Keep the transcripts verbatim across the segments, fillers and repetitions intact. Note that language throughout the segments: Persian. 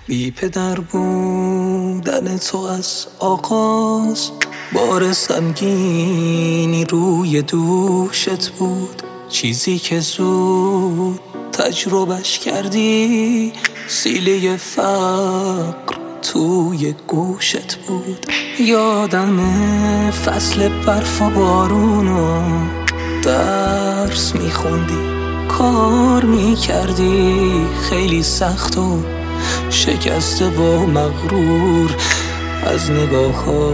بی پدر بودن تو از آغاز بار سنگینی روی دوشت بود. چیزی که زود تجربهش کردی سیله فقر توی گوشت بود. یادم فصل برف و بارونو درس میخوندی، کار میکردی، خیلی سخت و شکسته و مغرور از نگاه ها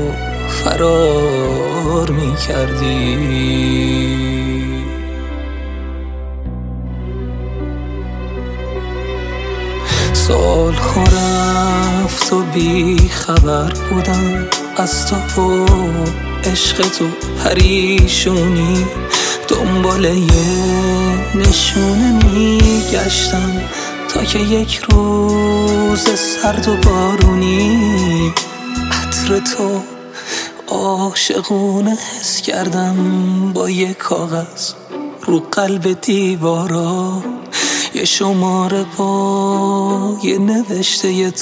فرار میکردی. سال ها رفت و بی خبر بودم از تو و عشق تو، پریشونی دنبال یه نشونه میگشتم تا که یک روز سرد و بارونی عطر تو عاشقونه حس کردم. با یک کاغذ رو قلب دیوارا یه شماره با یه نوشته یه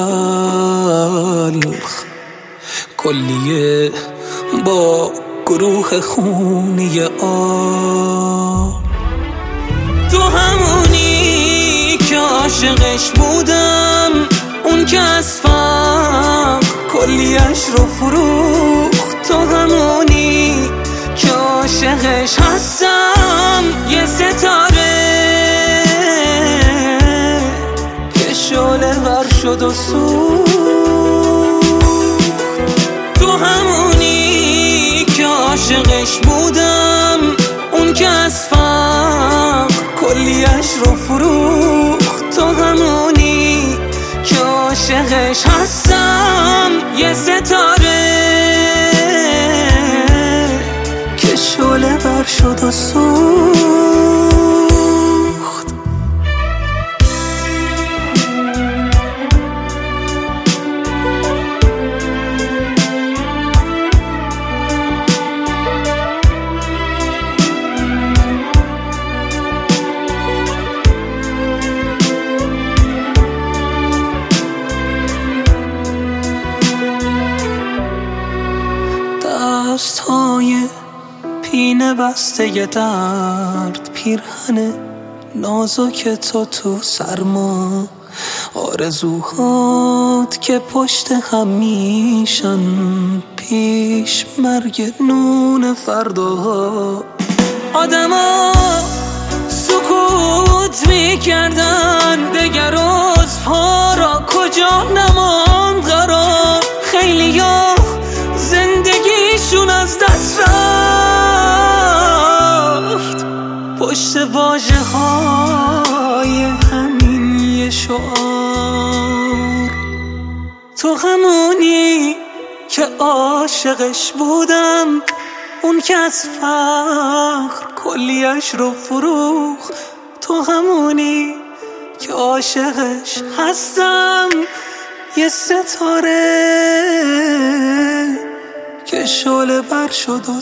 تلخ، کلیه با گروه خونی آب. تو همونی که عاشقش بودم، اون که از فقر کلیش رو فروخت. تو همونی که عاشقش هستم، یه ستاره که شعله ور شد و سوخت. تو همونی که عاشقش بودم، اون که از فقر کلیش رو فروخت. تو همونی که عاشقش هستم، یه ستاره که شعله ور شد و سوخت. دستای پینه بسته ی درد، پیرهن نازک تو تو سرما، آرزوهات که پشت هم میشن پیش مرگ نون فرداها. آدما سکوت میکردن، دگر عضوها را کجا نماند قرار. خیلی ها زندگیشون از دست رفت پشت واژه های همین یه شعار. تو همونی که عاشقش بودم، اون که از فقر کلیش رو فروخت. تو همونی که عاشقش هستم، یه ستاره که شعله ور شد و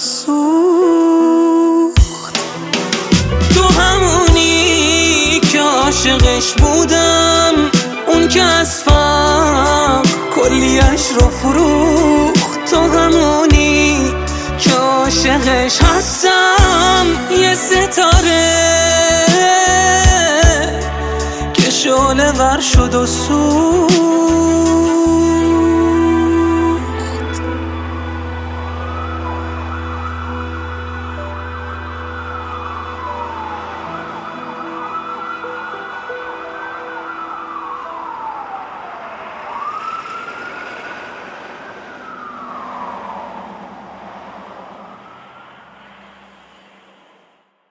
سوخت. تو همونی که عاشقش بودم، اون که از فقر کلیش رو فروخت. تو همونی که عاشقش هستم، یه ستاره که شعله ور شد و سوخت.